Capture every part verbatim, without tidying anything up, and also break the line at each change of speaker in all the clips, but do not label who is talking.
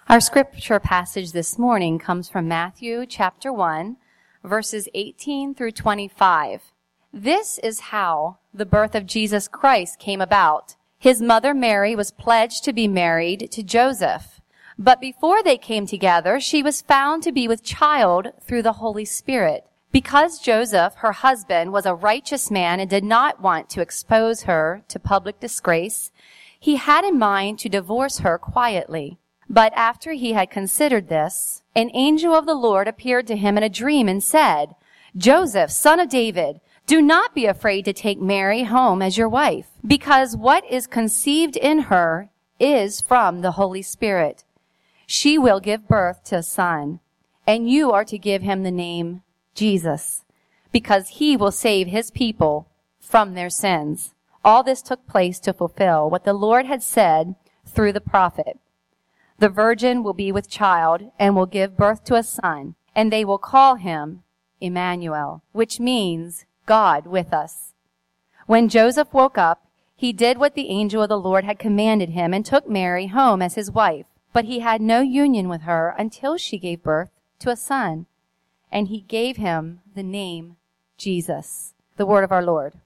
Our scripture passage this morning comes from Matthew chapter one, verses eighteen through twenty-five. This is how the birth of Jesus Christ came about. His mother Mary was pledged to be married to Joseph. But before they came together, she was found to be with child through the Holy Spirit. Because Joseph, her husband, was a righteous man and did not want to expose her to public disgrace, he had in mind to divorce her quietly. But after he had considered this, an angel of the Lord appeared to him in a dream and said, "Joseph, son of David, do not be afraid to take Mary home as your wife, because what is conceived in her is from the Holy Spirit. She will give birth to a son, and you are to give him the name Jesus, because he will save his people from their sins." All this took place to fulfill what the Lord had said through the prophet. "The virgin will be with child and will give birth to a son, and they will call him Emmanuel," which means God with us. When Joseph woke up, he did what the angel of the Lord had commanded him and took Mary home as his wife. But he had no union with her until she gave birth to a son, and he gave him the name Jesus. The word of our Lord.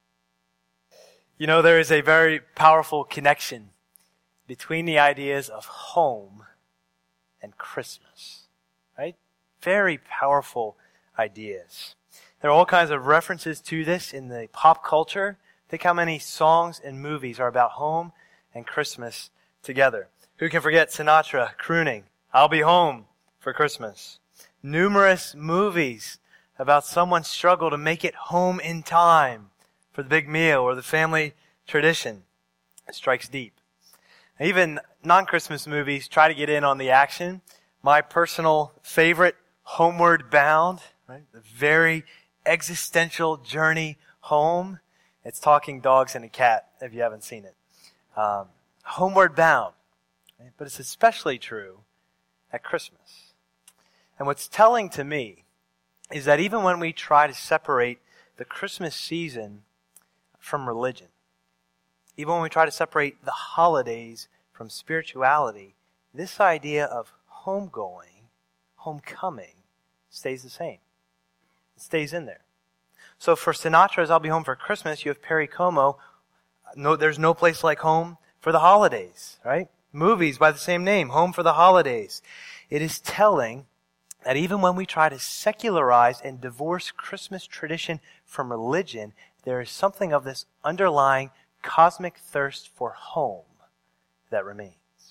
You know, there is a very powerful connection between the ideas of home and Christmas, right? Very powerful ideas. There are all kinds of references to this in the pop culture. Think how many songs and movies are about home and Christmas together. Who can forget Sinatra crooning, "I'll be home for Christmas"? Numerous movies about someone's struggle to make it home in time for the big meal or the family tradition. It strikes deep. Even non-Christmas movies try to get in on the action. My personal favorite, Homeward Bound, right? The very existential journey home. It's talking dogs and a cat, if you haven't seen it. Um, Homeward Bound. Right? But it's especially true at Christmas. And what's telling to me is that even when we try to separate the Christmas season from religion, even when we try to separate the holidays from spirituality, this idea of homegoing, homecoming, stays the same. It stays in there. So for Sinatra's "I'll Be Home for Christmas," you have Perry Como, no, "There's No Place Like Home for the Holidays," right? Movies by the same name, "Home for the Holidays." It is telling that even when we try to secularize and divorce Christmas tradition from religion, there is something of this underlying cosmic thirst for home that remains.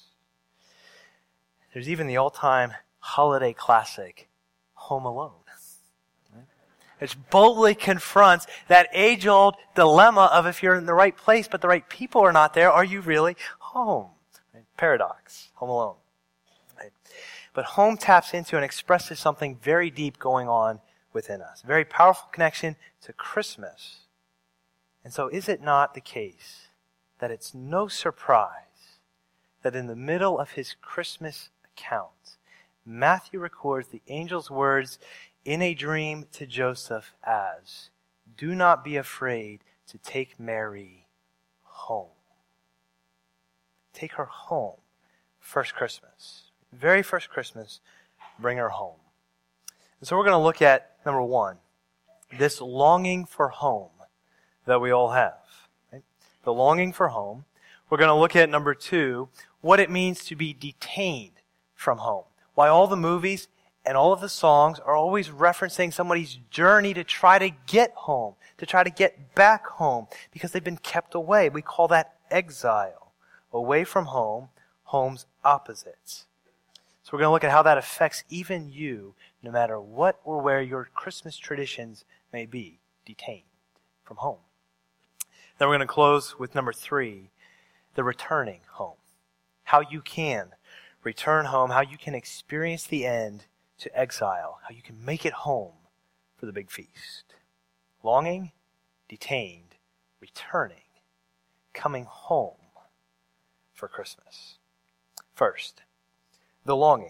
There's even the all-time holiday classic, Home Alone, which boldly confronts that age-old dilemma of if you're in the right place but the right people are not there, are you really home? Right? Paradox, Home Alone. Right? But home taps into and expresses something very deep going on within us. A very powerful connection to Christmas. And so is it not the case that it's no surprise that in the middle of his Christmas account, Matthew records the angel's words in a dream to Joseph as, "Do not be afraid to take Mary home." Take her home. First Christmas. Very first Christmas, bring her home. And so we're going to look at, number one, this longing for home that we all have. Right? The longing for home. We're going to look at, number two, what it means to be detained from home. Why all the movies and all of the songs are always referencing somebody's journey to try to get home, to try to get back home, because they've been kept away. We call that exile. Away from home, home's opposites. So we're going to look at how that affects even you, no matter what or where your Christmas traditions may be, detained from home. Then we're going to close with number three, the returning home. How you can return home, how you can experience the end to exile, how you can make it home for the big feast. Longing, detained, returning, coming home for Christmas. First, the longing.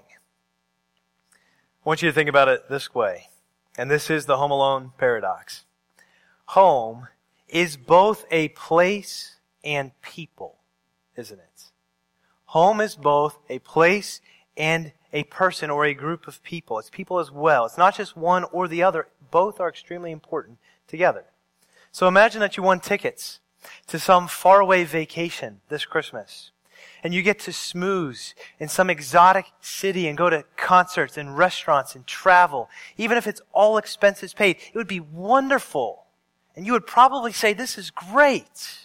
I want you to think about it this way, and this is the Home Alone paradox. Home is both a place and people, isn't it? Home is both a place and a person or a group of people. It's people as well. It's not just one or the other. Both are extremely important together. So imagine that you won tickets to some faraway vacation this Christmas. And you get to smooze in some exotic city and go to concerts and restaurants and travel. Even if it's all expenses paid, it would be wonderful. And you would probably say, this is great.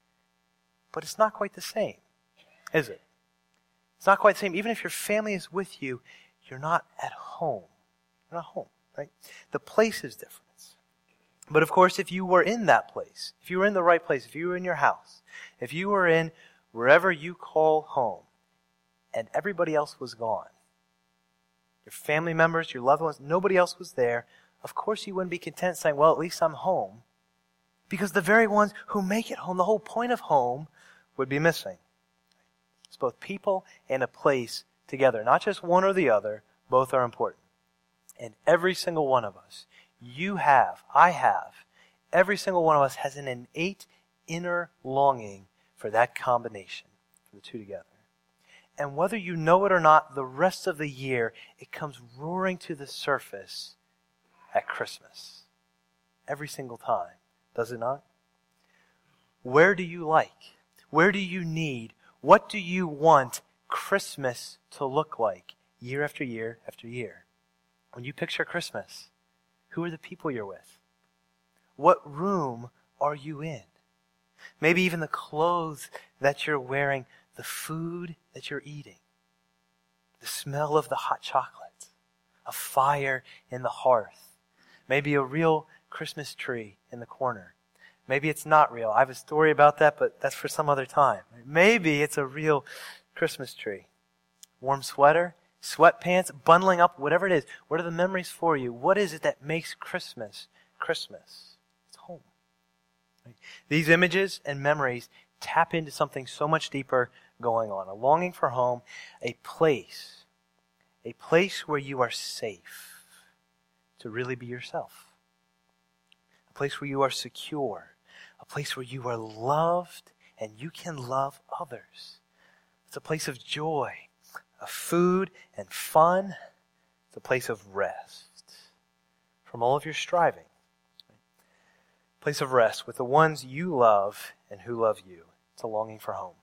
But it's not quite the same, is it? It's not quite the same. Even if your family is with you, you're not at home. You're not home, right? The place is different. But of course, if you were in that place, if you were in the right place, if you were in your house, if you were in wherever you call home, and everybody else was gone, your family members, your loved ones, nobody else was there, of course you wouldn't be content saying, well, at least I'm home. Because the very ones who make it home, the whole point of home, would be missing. It's both people and a place together. Not just one or the other, both are important. And every single one of us, you have, I have, every single one of us has an innate inner longing for that combination, for the two together. And whether you know it or not, the rest of the year, it comes roaring to the surface at Christmas. Every single time, does it not? Where do you like? Where do you need? What do you want Christmas to look like year after year after year? When you picture Christmas, who are the people you're with? What room are you in? Maybe even the clothes that you're wearing, the food that you're eating, the smell of the hot chocolate, a fire in the hearth, maybe a real Christmas tree in the corner. Maybe it's not real. I have a story about that, but that's for some other time. Maybe it's a real Christmas tree. Warm sweater, sweatpants, bundling up, whatever it is. What are the memories for you? What is it that makes Christmas Christmas? It's home. Right? These images and memories tap into something so much deeper going on. A longing for home, a place, a place where you are safe to really be yourself. A place where you are secure. A place where you are loved and you can love others. It's a place of joy, of food and fun. It's a place of rest from all of your striving. A place of rest with the ones you love and who love you. It's a longing for home.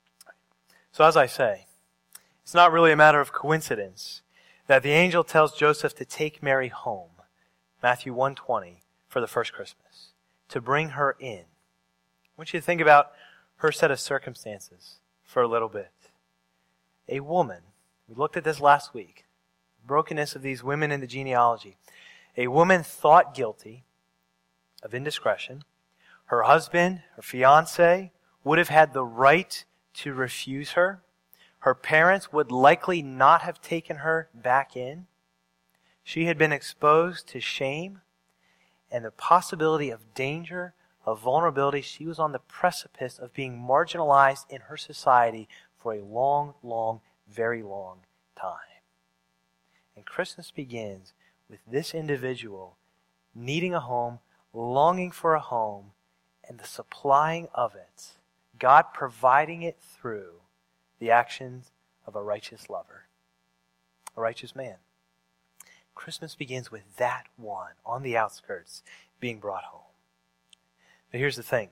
So as I say, it's not really a matter of coincidence that the angel tells Joseph to take Mary home, Matthew one twenty, for the first Christmas, to bring her in. I want you to think about her set of circumstances for a little bit. A woman, we looked at this last week, the brokenness of these women in the genealogy. A woman thought guilty of indiscretion. Her husband, her fiancé, would have had the right to refuse her. Her parents would likely not have taken her back in. She had been exposed to shame and the possibility of danger, of vulnerability. She was on the precipice of being marginalized in her society for a long, long, very long time. And Christmas begins with this individual needing a home, longing for a home, and the supplying of it, God providing it through the actions of a righteous lover, a righteous man. Christmas begins with that one on the outskirts being brought home. But here's the thing.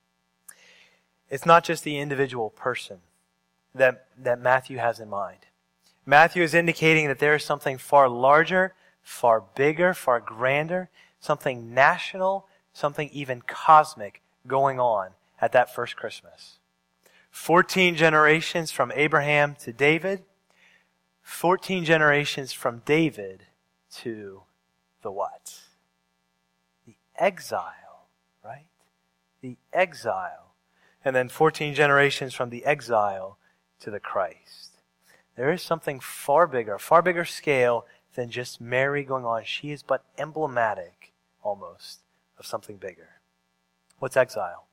It's not just the individual person that, that Matthew has in mind. Matthew is indicating that there is something far larger, far bigger, far grander, something national, something even cosmic going on at that first Christmas. Fourteen generations from Abraham to David. Fourteen generations from David to the what? The exile, right? The exile. And then fourteen generations from the exile to the Christ. There is something far bigger, far bigger scale than just Mary going on. She is but emblematic, almost, of something bigger. What's exile?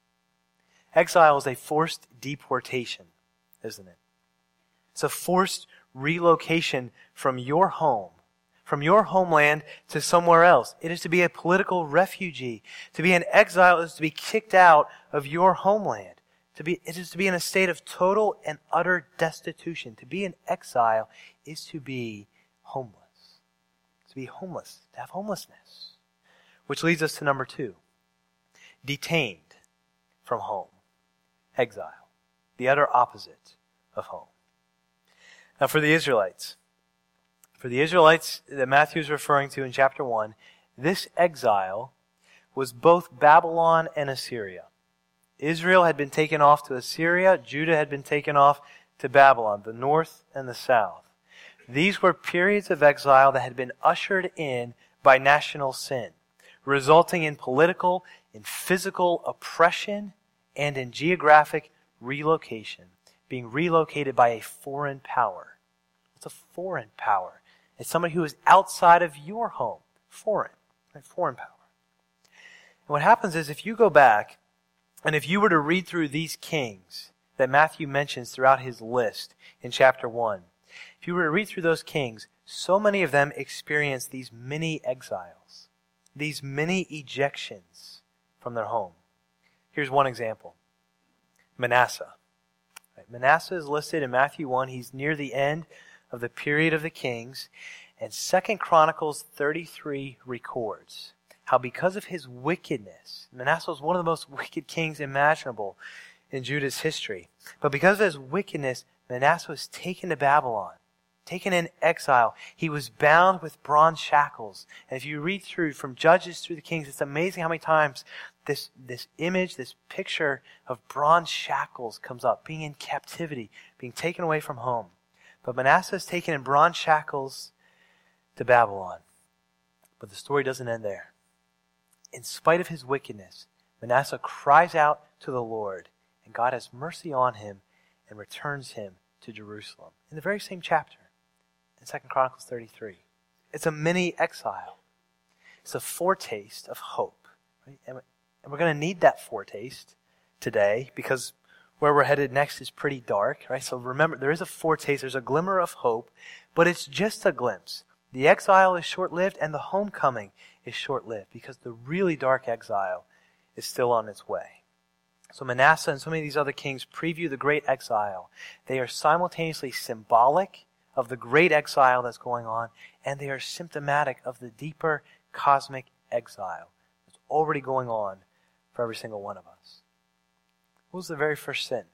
Exile is a forced deportation, isn't it? It's a forced relocation from your home, from your homeland to somewhere else. It is to be a political refugee. To be an exile is to be kicked out of your homeland, To be, it is to be in a state of total and utter destitution. To be in exile is to be homeless. To be homeless, to have homelessness. Which leads us to number two. Detained from home. Exile. The utter opposite of home. Now for the Israelites, for the Israelites that Matthew is referring to in chapter one, this exile was both Babylon and Assyria. Israel had been taken off to Assyria, Judah had been taken off to Babylon, the north and the south. These were periods of exile that had been ushered in by national sin, resulting in political and physical oppression and in geographic relocation, being relocated by a foreign power. It's a foreign power. It's somebody who is outside of your home. Foreign. Right? Foreign power. And what happens is if you go back, and if you were to read through these kings that Matthew mentions throughout his list in chapter one, if you were to read through those kings, so many of them experienced these mini exiles, these mini ejections from their home. Here's one example. Manasseh. Right? Manasseh is listed in Matthew one. He's near the end of the period of the kings. And Second Chronicles thirty-three records how because of his wickedness, Manasseh was one of the most wicked kings imaginable in Judah's history. But because of his wickedness, Manasseh was taken to Babylon, taken in exile. He was bound with bronze shackles. And if you read through from Judges through the Kings, it's amazing how many times this, this image, this picture of bronze shackles comes up, being in captivity, being taken away from home. But Manasseh is taken in bronze shackles to Babylon. But the story doesn't end there. In spite of his wickedness, Manasseh cries out to the Lord, and God has mercy on him and returns him to Jerusalem. In the very same chapter, in Second Chronicles thirty-three. It's a mini exile. It's a foretaste of hope. Right? And we're going to need that foretaste today because where we're headed next is pretty dark. Right? So remember, there is a foretaste, there's a glimmer of hope, but it's just a glimpse. The exile is short-lived and the homecoming is short-lived because the really dark exile is still on its way. So Manasseh and so many of these other kings preview the great exile. They are simultaneously symbolic of the great exile that's going on, and they are symptomatic of the deeper cosmic exile that's already going on for every single one of us. What was the very first sin?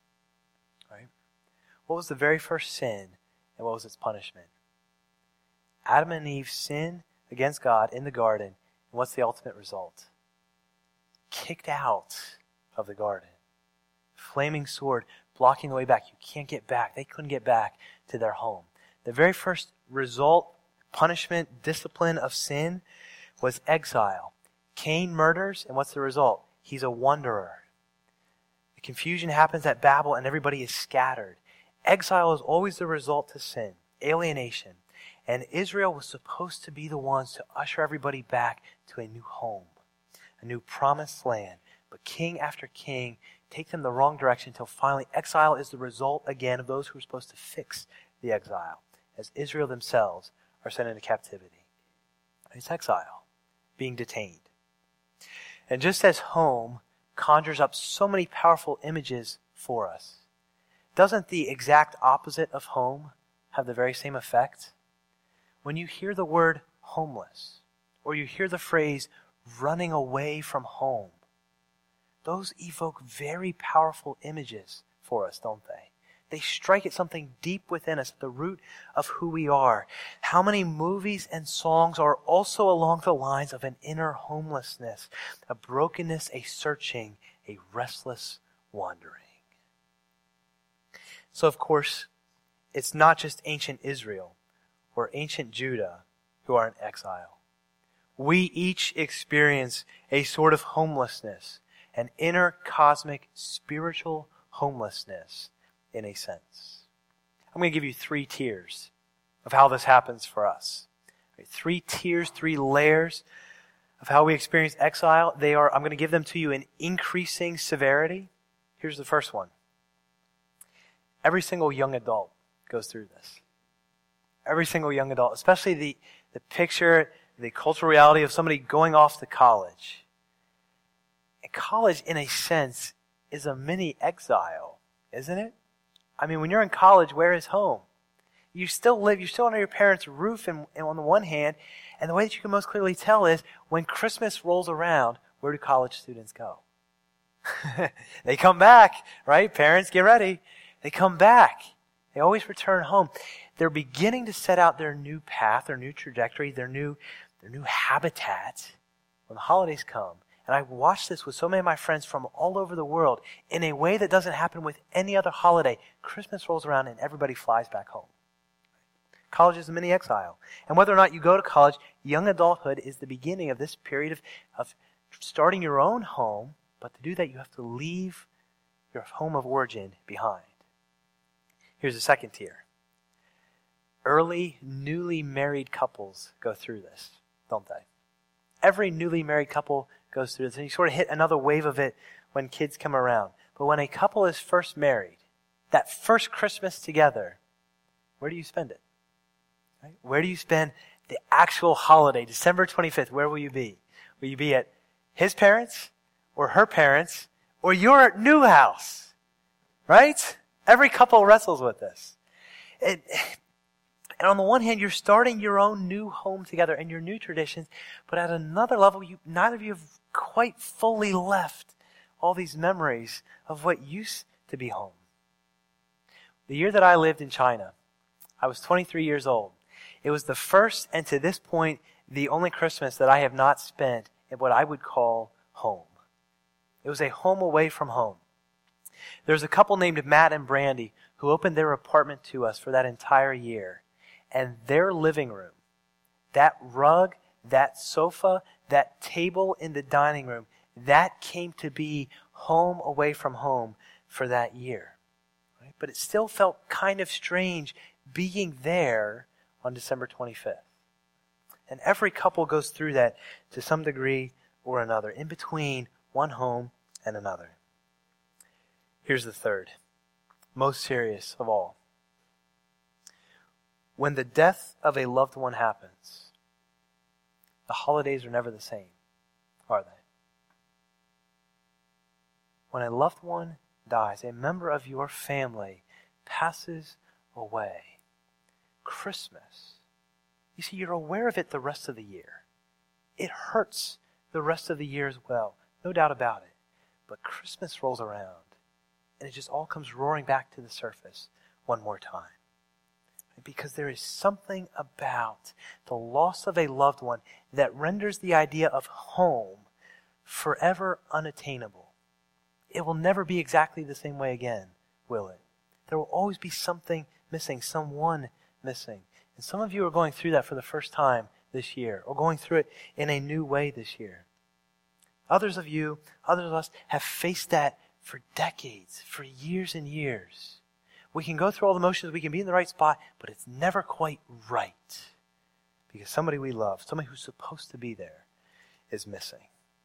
Right? What was the very first sin, and what was its punishment? Adam and Eve sin against God in the garden, and what's the ultimate result? Kicked out of the garden. Flaming sword blocking the way back. You can't get back. They couldn't get back to their home. The very first result, punishment, discipline of sin was exile. Cain murders, and what's the result? He's a wanderer. The confusion happens at Babel, and everybody is scattered. Exile is always the result to sin, alienation. And Israel was supposed to be the ones to usher everybody back to a new home, a new promised land. But king after king take them the wrong direction until finally exile is the result again of those who are supposed to fix the exile, as Israel themselves are sent into captivity. It's exile, being detained. And just as home conjures up so many powerful images for us, doesn't the exact opposite of home have the very same effect? When you hear the word homeless, or you hear the phrase running away from home, those evoke very powerful images for us, don't they? They strike at something deep within us, at the root of who we are. How many movies and songs are also along the lines of an inner homelessness, a brokenness, a searching, a restless wandering. So, of course, it's not just ancient Israel or ancient Judah who are in exile. We each experience a sort of homelessness, an inner cosmic spiritual homelessness in a sense. I'm going to give you three tiers of how this happens for us. Three tiers, three layers of how we experience exile. They are, I'm going to give them to you in increasing severity. Here's the first one. Every single young adult goes through this. Every single young adult, especially the, the picture, the cultural reality of somebody going off to college. And college, in a sense, is a mini exile, isn't it? I mean, when you're in college, where is home? You still live, you're still under your parents' roof and, and on the one hand, and the way that you can most clearly tell is when Christmas rolls around, where do college students go? They come back, right? Parents, get ready. They come back. They always return home. They're beginning to set out their new path, their new trajectory, their new, their new habitat when the holidays come. And I watch this with so many of my friends from all over the world in a way that doesn't happen with any other holiday. Christmas rolls around and everybody flies back home. College is a mini exile. And whether or not you go to college, young adulthood is the beginning of this period of, of starting your own home. But to do that, you have to leave your home of origin behind. Here's the second tier. Early, newly married couples go through this, don't they? Every newly married couple goes through this. And you sort of hit another wave of it when kids come around. But when a couple is first married, that first Christmas together, where do you spend it? Right? Where do you spend the actual holiday, December twenty-fifth? Where will you be? Will you be at his parents or her parents or your new house? Right? Every couple wrestles with this. It, and on the one hand, you're starting your own new home together and your new traditions, but at another level, you neither of you have quite fully left all these memories of what used to be home. The year that I lived in China, I was twenty-three years old. It was the first, and to this point, the only Christmas that I have not spent in what I would call home. It was a home away from home. There's a couple named Matt and Brandy who opened their apartment to us for that entire year. And their living room, that rug, that sofa, that table in the dining room, that came to be home away from home for that year. Right? But it still felt kind of strange being there on December twenty-fifth. And every couple goes through that to some degree or another, in between one home and another. Here's the third, most serious of all. When the death of a loved one happens, the holidays are never the same, are they? When a loved one dies, a member of your family passes away, Christmas, you see, you're aware of it the rest of the year. It hurts the rest of the year as well, no doubt about it. But Christmas rolls around, and it just all comes roaring back to the surface one more time. Because there is something about the loss of a loved one that renders the idea of home forever unattainable. It will never be exactly the same way again, will it? There will always be something missing, someone missing. And some of you are going through that for the first time this year, or going through it in a new way this year. Others of you, others of us, have faced that for decades, for years and years. We can go through all the motions, we can be in the right spot, but it's never quite right. Because somebody we love, somebody who's supposed to be there, is missing.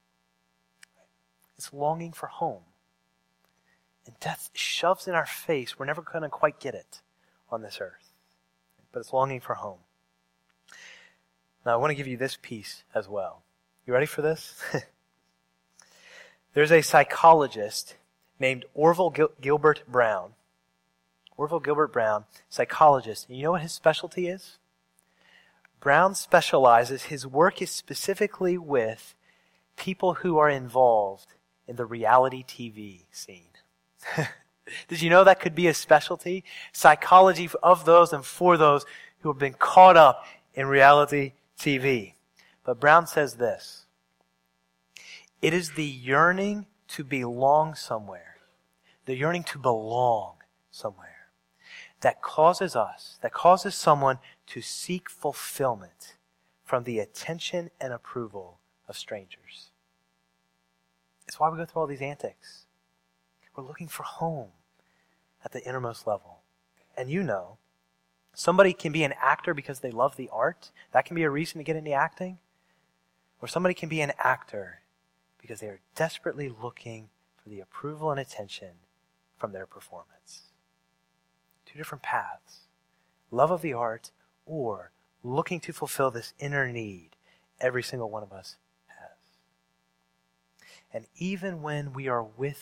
It's longing for home. And death shoves in our face. We're never going to quite get it on this earth. But it's longing for home. Now, I want to give you this piece as well. You ready for this? There's a psychologist named Orville Gil- Gilbert Brown. Orville Gilbert Brown, psychologist. And you know what his specialty is? Brown specializes, his work is specifically with people who are involved in the reality T V scene. Did you know that could be a specialty? Psychology of those and for those who have been caught up in reality T V. But Brown says this: it is the yearning to belong somewhere, the yearning to belong somewhere, that causes us, that causes someone to seek fulfillment from the attention and approval of strangers. It's why we go through all these antics. We're looking for home at the innermost level. And you know, somebody can be an actor because they love the art. That can be a reason to get into acting. Or somebody can be an actor because they are desperately looking for the approval and attention from their performance. Two different paths. Love of the art or looking to fulfill this inner need every single one of us has. And even when we are with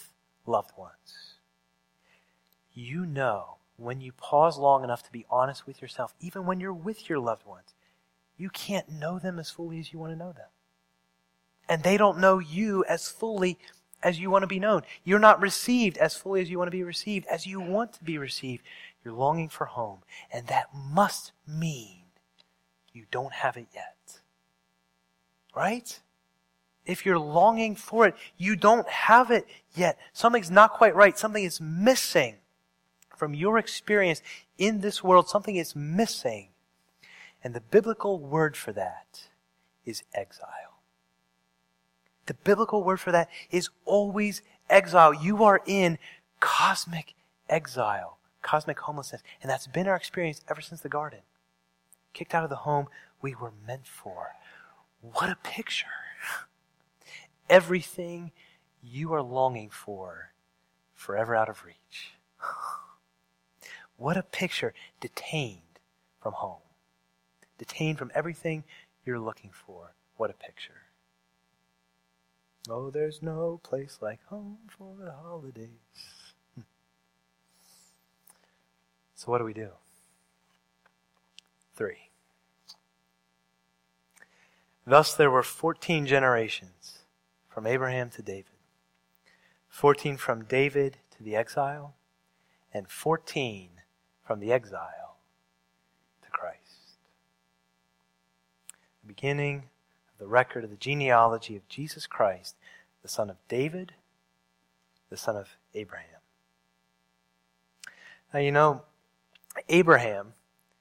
loved ones. You know, when you pause long enough to be honest with yourself, even when you're with your loved ones, you can't know them as fully as you want to know them. And they don't know you as fully as you want to be known. You're not received as fully as you want to be received, as you want to be received. You're longing for home. And that must mean you don't have it yet. Right? If you're longing for it, you don't have it yet. Something's not quite right. Something is missing from your experience in this world. Something is missing. And the biblical word for that is exile. The biblical word for that is always exile. You are in cosmic exile, cosmic homelessness. And that's been our experience ever since the garden. Kicked out of the home we were meant for. What a picture. Everything you are longing for, forever out of reach. What a picture. Detained from home. Detained from everything you're looking for. What a picture. Oh, there's no place like home for the holidays. Hmm. So what do we do? Three. Thus there were fourteen generations from Abraham to David. Fourteen from David to the exile, and fourteen from the exile to Christ. The beginning the record of the genealogy of Jesus Christ, the son of David, the son of Abraham. Now you know, Abraham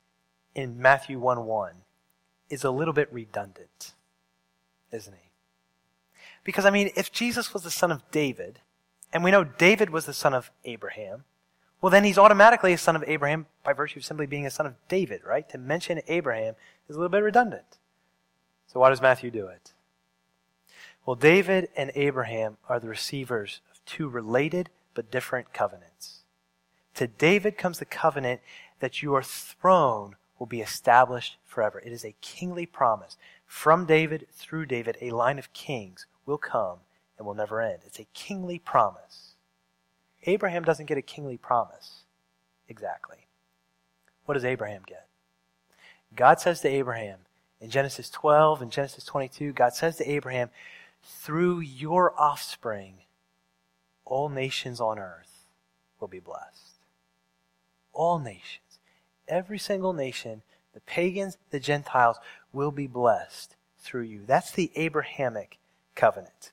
in Matthew one one is a little bit redundant, isn't he? Because I mean, if Jesus was the son of David, and we know David was the son of Abraham, well then he's automatically a son of Abraham by virtue of simply being a son of David, right? To mention Abraham is a little bit redundant. So why does Matthew do it? Well, David and Abraham are the receivers of two related but different covenants. To David comes the covenant that your throne will be established forever. It is a kingly promise. From David through David, a line of kings will come and will never end. It's a kingly promise. Abraham doesn't get a kingly promise. Exactly. What does Abraham get? God says to Abraham, in Genesis twelve and Genesis twenty-two, God says to Abraham, through your offspring, all nations on earth will be blessed. All nations. Every single nation, the pagans, the Gentiles, will be blessed through you. That's the Abrahamic covenant.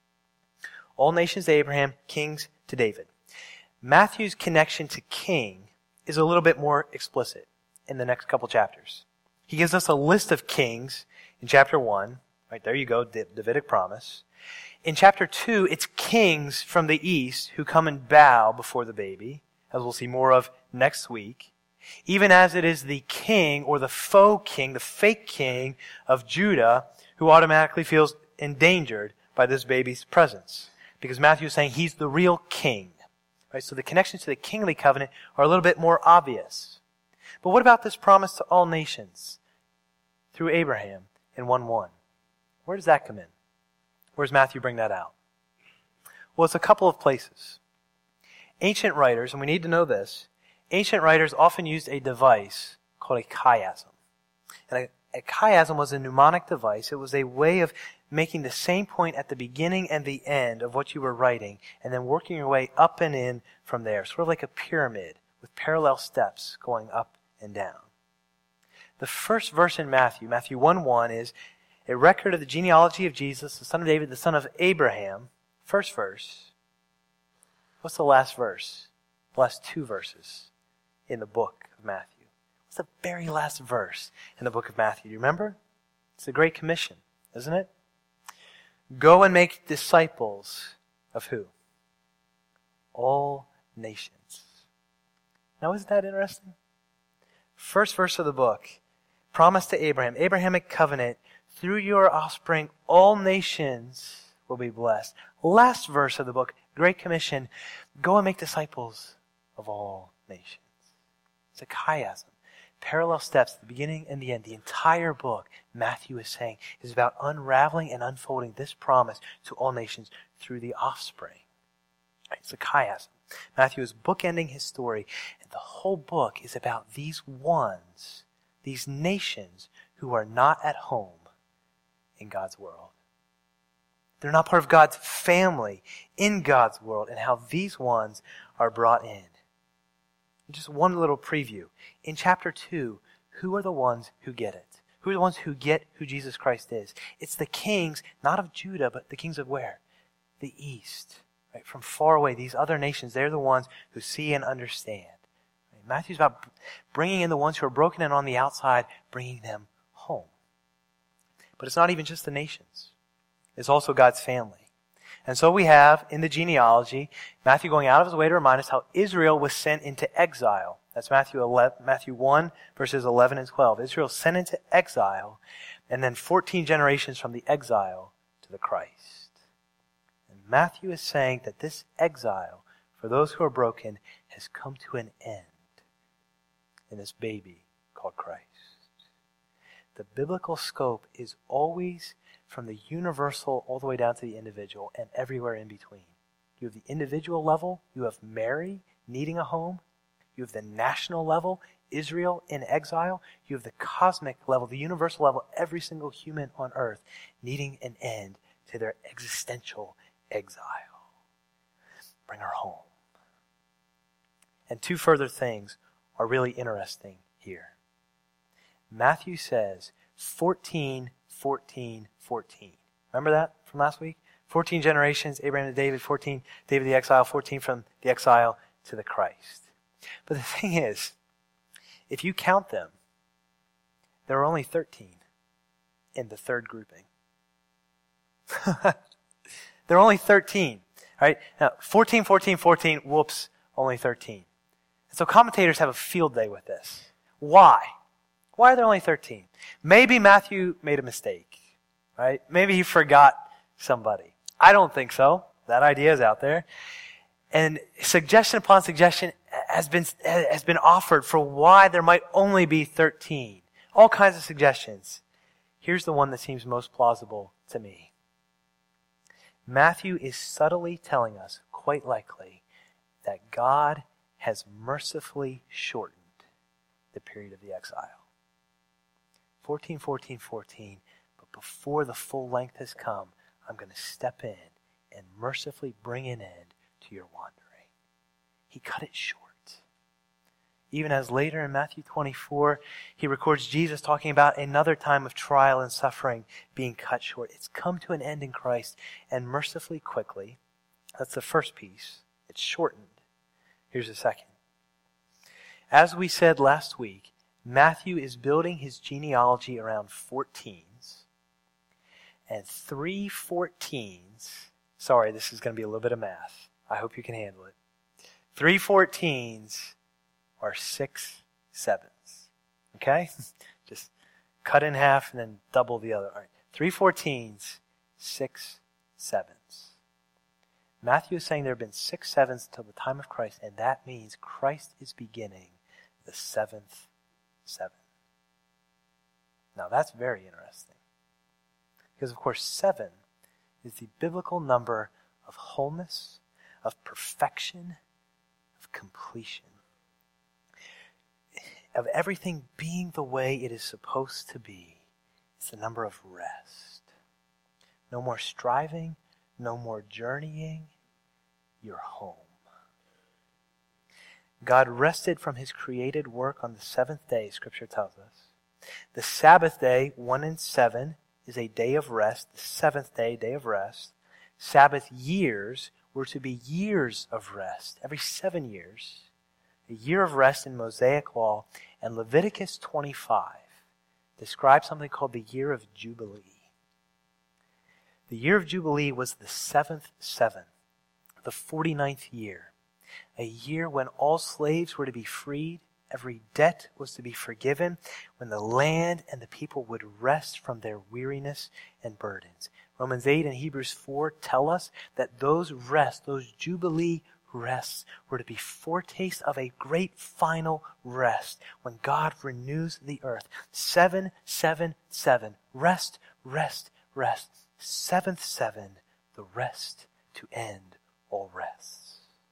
All nations to Abraham, kings to David. Matthew's connection to king is a little bit more explicit in the next couple chapters. He gives us a list of kings in chapter one. Right, there you go, the Davidic promise. In chapter two, it's kings from the east who come and bow before the baby, as we'll see more of next week. Even as it is the king or the faux king, the fake king of Judah, who automatically feels endangered by this baby's presence. Because Matthew is saying he's the real king. Right, so the connections to the kingly covenant are a little bit more obvious. But what about this promise to all nations through Abraham in one one? Where does that come in? Where does Matthew bring that out? Well, it's a couple of places. Ancient writers, and we need to know this, ancient writers often used a device called a chiasm. And a, a chiasm was a mnemonic device. It was a way of making the same point at the beginning and the end of what you were writing, and then working your way up and in from there, sort of like a pyramid with parallel steps going up and down. The first verse in Matthew, Matthew one one, is a record of the genealogy of Jesus, the son of David, the son of Abraham. First verse. What's the last verse? The last two verses in the book of Matthew. What's the very last verse in the book of Matthew? Do you remember? It's the Great Commission, isn't it? Go and make disciples of who? All nations. Now, isn't that interesting? First verse of the book, promise to Abraham, Abrahamic covenant, through your offspring, all nations will be blessed. Last verse of the book, Great Commission, go and make disciples of all nations. It's a chiasm. Parallel steps, the beginning and the end. The entire book, Matthew is saying, is about unraveling and unfolding this promise to all nations through the offspring. Right, It's a chiasm. Matthew is bookending his story, and the whole book is about these ones, these nations who are not at home in God's world. They're not part of God's family in God's world, and how these ones are brought in. Just one little preview. In chapter two, who are the ones who get it? Who are the ones who get who Jesus Christ is? It's the kings, not of Judah, but the kings of where? The east. Right? From far away, these other nations, they're the ones who see and understand. Right? Matthew's about bringing in the ones who are broken and on the outside, bringing them home. But it's not even just the nations. It's also God's family. And so we have, in the genealogy, Matthew going out of his way to remind us how Israel was sent into exile. That's Matthew eleven, Matthew one, verses eleven and twelve. Israel sent into exile, and then fourteen generations from the exile to the Christ. And Matthew is saying that this exile, for those who are broken, has come to an end in this baby called Christ. The biblical scope is always from the universal all the way down to the individual and everywhere in between. You have the individual level, you have Mary needing a home. You have the national level, Israel in exile. You have the cosmic level, the universal level, every single human on earth needing an end to their existential exile. Bring her home. And two further things are really interesting here. Matthew says fourteen, fourteen, fourteen. Remember that from last week? fourteen generations, Abraham to David, fourteen, David the exile, fourteen from the exile to the Christ. But the thing is, if you count them, there are only thirteen in the third grouping. There are only thirteen, right? Now, fourteen, fourteen, fourteen, whoops, only thirteen. And so commentators have a field day with this. Why? Why are there only thirteen? Maybe Matthew made a mistake, right? Maybe he forgot somebody. I don't think so. That idea is out there. And suggestion upon suggestion has been has been offered for why there might only be thirteen. All kinds of suggestions. Here's the one that seems most plausible to me. Matthew is subtly telling us, quite likely, that God has mercifully shortened the period of the exile. fourteen, fourteen, fourteen, but before the full length has come, I'm going to step in and mercifully bring an end to your wandering. He cut it short. Even as later in Matthew twenty-four, he records Jesus talking about another time of trial and suffering being cut short. It's come to an end in Christ, and mercifully quickly. That's the first piece. It's shortened. Here's the second. As we said last week, Matthew is building his genealogy around fourteens, and three fourteens, sorry, this is going to be a little bit of math. I hope you can handle it. Three fourteens are six sevens. Okay? Just cut in half and then double the other. All right. Three fourteens, six sevens. Matthew is saying there have been six sevens until the time of Christ, and that means Christ is beginning the seventh seven. Now that's very interesting. Because of course seven is the biblical number of wholeness, of perfection, of completion. Of everything being the way it is supposed to be. It's the number of rest. No more striving, no more journeying. You're home. God rested from his created work on the seventh day, Scripture tells us. The Sabbath day, one and seven, is a day of rest. The seventh day, day of rest. Sabbath years were to be years of rest. Every seven years. A year of rest in Mosaic law. And Leviticus twenty-five describes something called the year of Jubilee. The year of Jubilee was the seventh seven, the forty-ninth year. A year when all slaves were to be freed, every debt was to be forgiven, when the land and the people would rest from their weariness and burdens. Romans eight and Hebrews four tell us that those rests, those Jubilee rests, were to be foretastes of a great final rest when God renews the earth. Seven, seven, seven. Rest, rest, rest. Seventh seven, the rest to end all rests.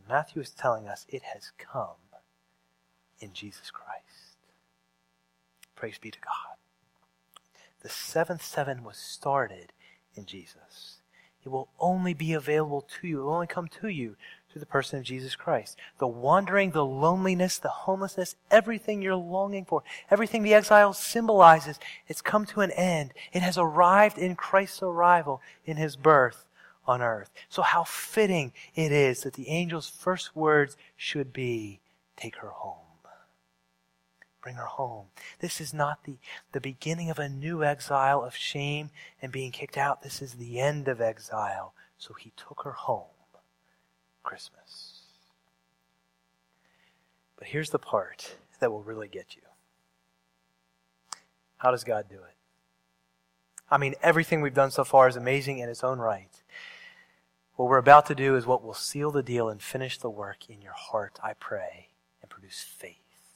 And Matthew is telling us it has come in Jesus Christ. Praise be to God. The seventh seven was started in Jesus. It will only be available to you. It will only come to you through the person of Jesus Christ. The wandering, the loneliness, the homelessness, everything you're longing for, everything the exile symbolizes, it's come to an end. It has arrived in Christ's arrival, in his birth on earth. So how fitting it is that the angel's first words should be, take her home. Bring her home. This is not the, the beginning of a new exile of shame and being kicked out. This is the end of exile. So he took her home. Christmas. But here's the part that will really get you. How does God do it? I mean, everything we've done so far is amazing in its own right. What we're about to do is what will seal the deal and finish the work in your heart, I pray, and produce faith.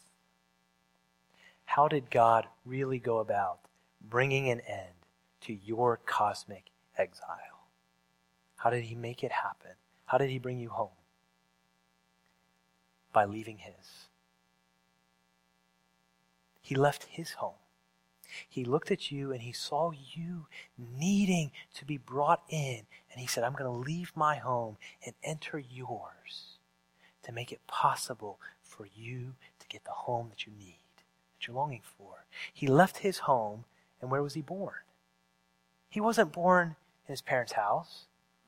How did God really go about bringing an end to your cosmic exile? How did he make it happen? How did he bring you home? By leaving his. He left his home. He looked at you and he saw you needing to be brought in. And he said, I'm going to leave my home and enter yours to make it possible for you to get the home that you need, that you're longing for. He left his home, and where was he born? He wasn't born in his parents' house.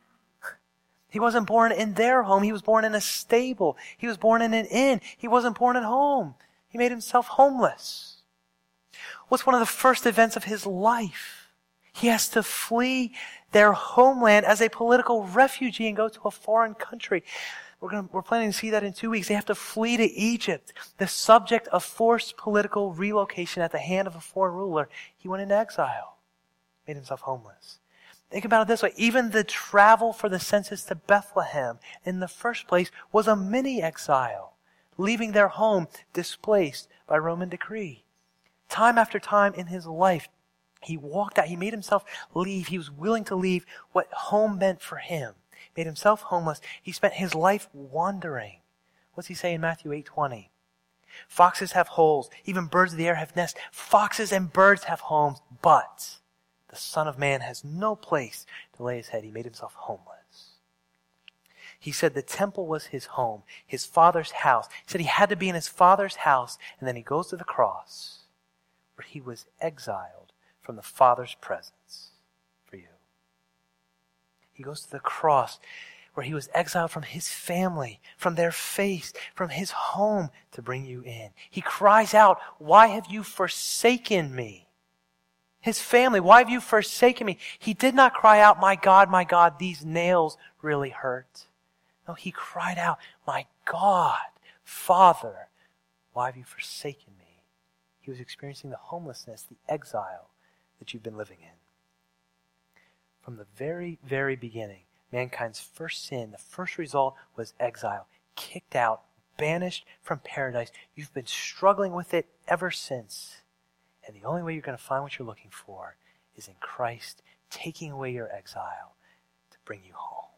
He wasn't born in their home. He was born in a stable. He was born in an inn. He wasn't born at home. He made himself homeless. What's one of the first events of his life? He has to flee their homeland as a political refugee and go to a foreign country. We're going to, we're planning to see that in two weeks. They have to flee to Egypt, the subject of forced political relocation at the hand of a foreign ruler. He went into exile, made himself homeless. Think about it this way. Even the travel for the census to Bethlehem in the first place was a mini exile, leaving their home displaced by Roman decree. Time after time in his life, he walked out. He made himself leave. He was willing to leave what home meant for him. Made himself homeless. He spent his life wandering. What's he say in Matthew eight twenty? Foxes have holes. Even birds of the air have nests. Foxes and birds have homes, but the Son of Man has no place to lay his head. He made himself homeless. He said the temple was his home, his Father's house. He said he had to be in his Father's house, and then he goes to the cross where he was exiled from the Father's presence for you. He goes to the cross where he was exiled from his family, from their face, from his home to bring you in. He cries out, why have you forsaken me? His family, why have you forsaken me? He did not cry out, my God, my God, these nails really hurt. No, he cried out, my God, Father, why have you forsaken me? He was experiencing the homelessness, the exile that you've been living in. From the very, very beginning, mankind's first sin, the first result was exile, kicked out, banished from paradise. You've been struggling with it ever since. And the only way you're going to find what you're looking for is in Christ taking away your exile to bring you home.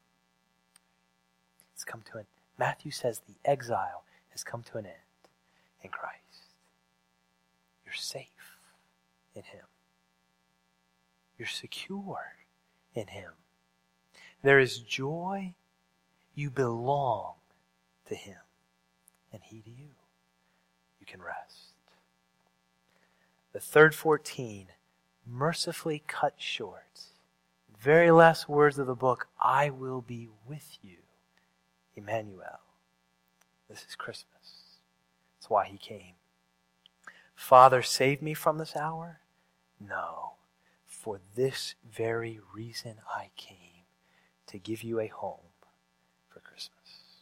It's come to an Matthew says the exile has come to an end in Christ. You're safe in him. You're secure in him. There is joy. You belong to him, and he to you. You can rest. The third fourteen mercifully cut short. Very last words of the book, I will be with you, Emmanuel. This is Christmas. That's why he came. Father, save me from this hour? No. For this very reason I came, to give you a home for Christmas.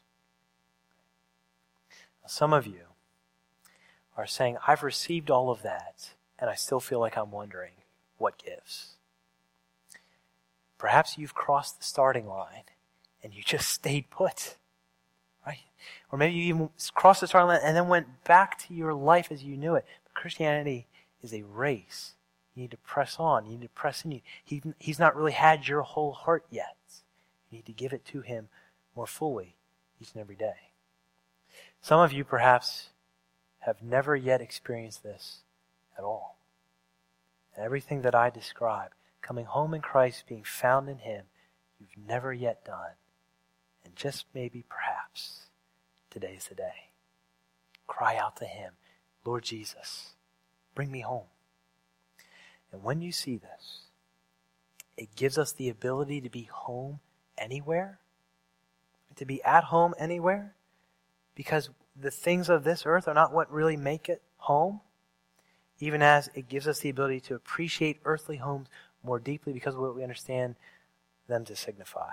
Now, some of you are saying, I've received all of that, and I still feel like I'm wondering what gives. Perhaps you've crossed the starting line and you just stayed put, right? Or maybe you even crossed the starting line and then went back to your life as you knew it. But Christianity is a race. You need to press on. You need to press in. He, he's not really had your whole heart yet. You need to give it to him more fully each and every day. Some of you perhaps have never yet experienced this at all. And everything that I describe, coming home in Christ, being found in Him, you've never yet done. And just maybe, perhaps, today's the day. Cry out to Him, Lord Jesus, bring me home. And when you see this, it gives us the ability to be home anywhere, to be at home anywhere, because the things of this earth are not what really make it home, even as it gives us the ability to appreciate earthly homes more deeply because of what we understand them to signify.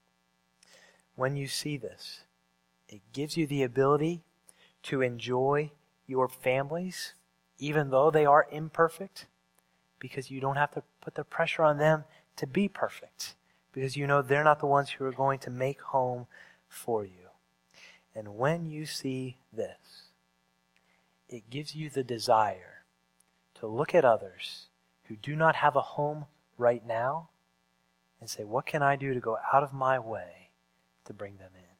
When you see this, it gives you the ability to enjoy your families, even though they are imperfect, because you don't have to put the pressure on them to be perfect, because you know they're not the ones who are going to make home for you. And when you see this, it gives you the desire to look at others who do not have a home right now and say, what can I do to go out of my way to bring them in?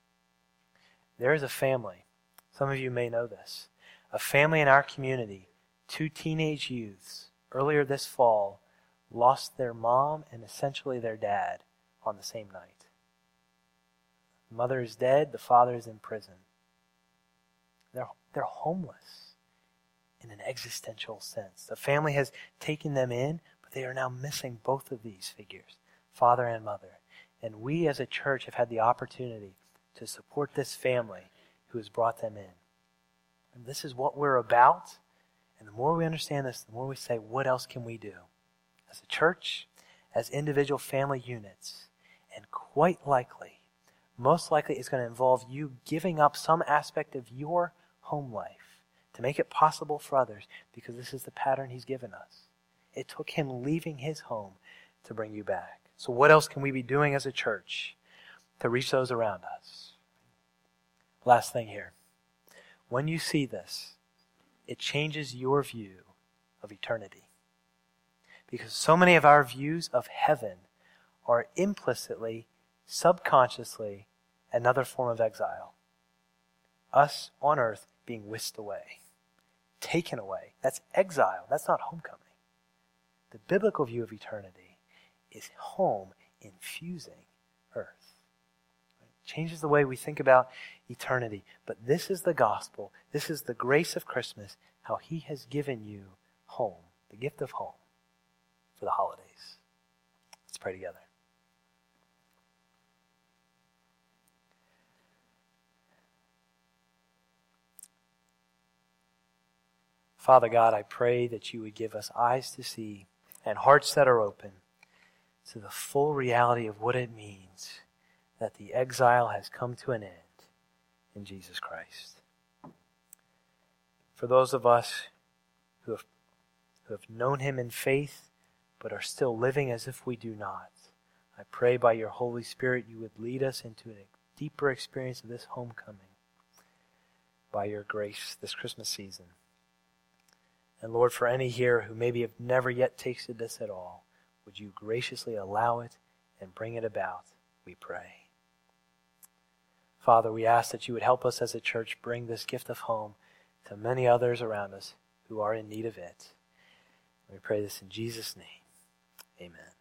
There is a family, some of you may know this, a family in our community, two teenage youths, earlier this fall, lost their mom and essentially their dad on the same night. The mother is dead, the father is in prison. They're, they're homeless in an existential sense. The family has taken them in, but they are now missing both of these figures, father and mother. And we as a church have had the opportunity to support this family who has brought them in. And this is what we're about. And the more we understand this, the more we say, what else can we do? As a church, as individual family units, and quite likely, most likely it's going to involve you giving up some aspect of your home life to make it possible for others, because this is the pattern He's given us. It took Him leaving His home to bring you back. So what else can we be doing as a church to reach those around us? Last thing here. When you see this, it changes your view of eternity. Because so many of our views of heaven are implicitly, subconsciously, another form of exile. Us on earth being whisked away, taken away. That's exile. That's not homecoming. The biblical view of eternity is home infusing earth. It changes the way we think about eternity. But this is the gospel. This is the grace of Christmas, how He has given you home, the gift of home for the holidays. Let's pray together. Father God, I pray that you would give us eyes to see and hearts that are open to the full reality of what it means that the exile has come to an end in Jesus Christ. For those of us who have, who have known Him in faith but are still living as if we do not, I pray by your Holy Spirit you would lead us into a deeper experience of this homecoming by your grace this Christmas season. And Lord, for any here who maybe have never yet tasted this at all, would you graciously allow it and bring it about, we pray. Father, we ask that you would help us as a church bring this gift of home to many others around us who are in need of it. We pray this in Jesus' name. Amen.